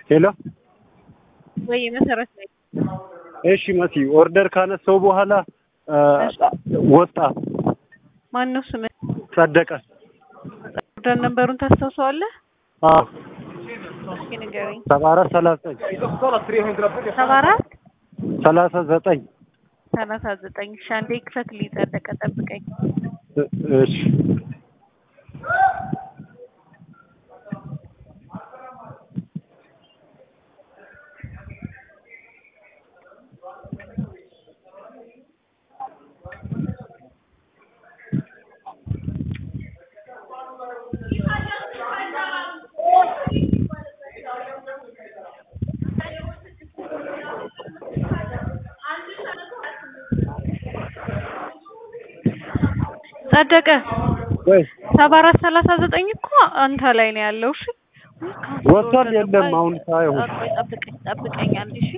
ሄሎ ወይ መሰረት ላይ እሺ መሲ ኦርደር ካነሳው በኋላ ወጣ ማን ነው ስም ጸደቀ ኦርደር ነምበሩን ታስታውሰዋለህ? አዎ እስኪ ንገረኝ 7439 ሻንዴ ክፈትልኝ ጸደቀ ጠብቀኝ እሺ ጸደቀ ወይ 7439 እኮ አንተ ላይ ነው ያለው። እሺ ወጥቷል። የለም አሁን ሳይው ጠብቀኝ አንዴ። እሺ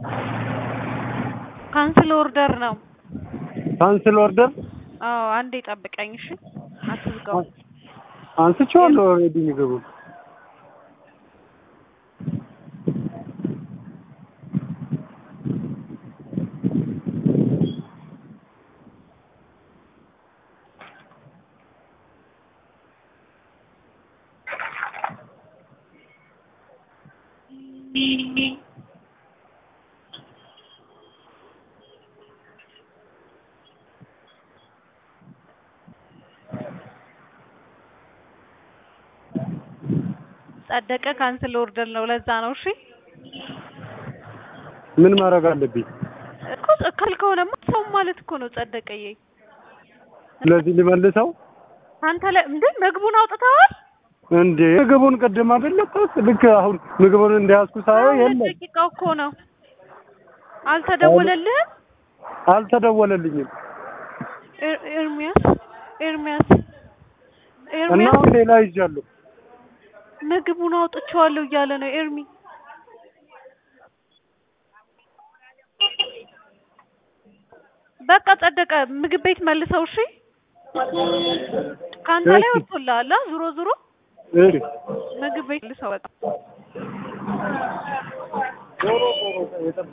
ካንስል ኦርደር ነው። ካንስል ኦርደር? አዎ አንዴ ጠብቀኝ። እሺ አትዝጋው። አንስቼዋለሁ ኦልሬዲ ምግቡን። ጸደቀ ካንስል ኦርደር ነው። ለዛ ነው። እሺ ምን ማድረግ አለብኝ እኮ ካልከሆነማ ሰው ማለት እኮ ነው ጸደቀዬ። ስለዚህ ልመልሰው አንተ ላይ እንዴ ምግቡን አውጥተዋል እንዴ? ምግቡን ቅድም አይደለበት ልክ አሁን ምግቡን እንደያዝኩ ሳየው የለም። ደቂቃው እኮ ነው። አልተደወለልህም? አልተደወለልኝም። ኤርሚያስ እና ሌላ ይዣለሁ። ምግቡን አውጥቼዋለሁ እያለ ነው ኤርሚ። በቃ ጸደቀ ምግብ ቤት መልሰው። እሺ ካንተ ላይ ወጥቶልሃል። ዙሮ ምግብ ቤት መልሰው በቃ